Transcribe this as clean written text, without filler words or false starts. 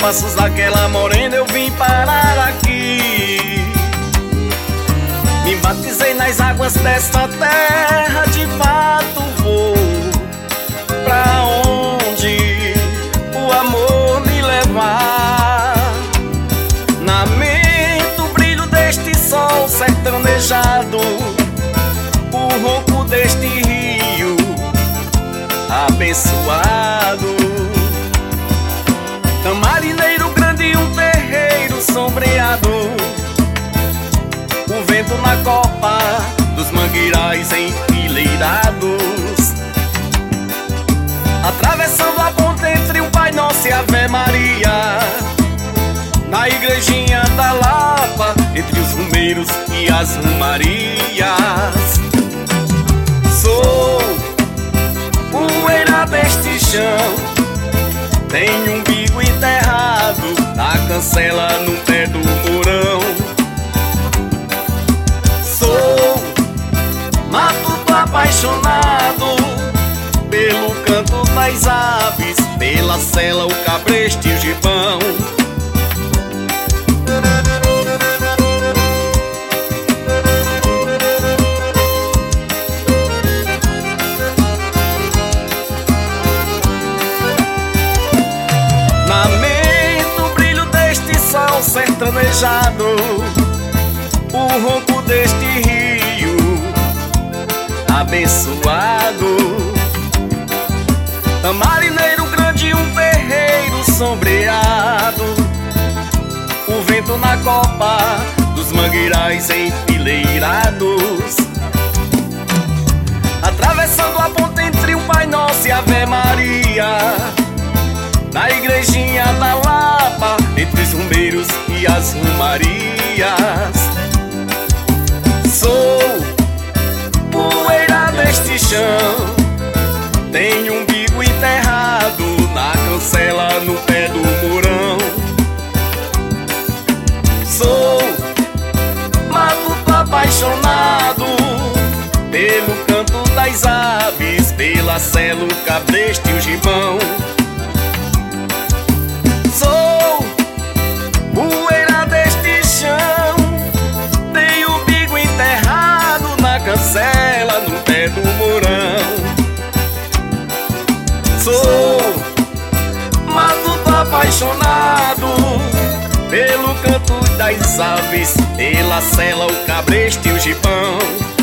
passos daquela morena eu vim parar aqui. Me batizei nas águas desta terra, de fato vou pra onde o amor me levar. Na mente o brilho deste sol sertanejado, o ronco deste rio abençoado. Tamarineiro grande e um terreiro sombreado, o vento na copa dos mangueirais enfileirados, atravessando a ponte entre o Pai Nosso e a Ave Maria, na igrejinha da Lapa, entre os rumeiros e as rumarias. Sou poeira deste chão, tenho um umbigo enterrado na cancela no pé do mourão. Sou matuto apaixonado pelo canto das aves, pela sela, o cabresto e o gibão. Na mente o brilho deste sol sertanejado, o ronco deste rio abençoado. Tamarineiro grande e um terreiro sombreado, o vento na copa dos mangueirais enfileirados, atravessando a ponte entre o Pai Nosso e a Ave Maria, na igrejinha da Lapa, entre os rumeiros e as rumarias. Sou poeira deste chão, tenho um umbigo enterrado na cancela no pé do mourão. Sou matuto apaixonado pelo canto das aves, pela sela, o cabresto e o gibão. Sou poeira deste chão, tenho o umbigo enterrado na cancela no pé do mourão. Sou matuto apaixonado pelo canto das aves, pela sela, o cabresto e o gibão.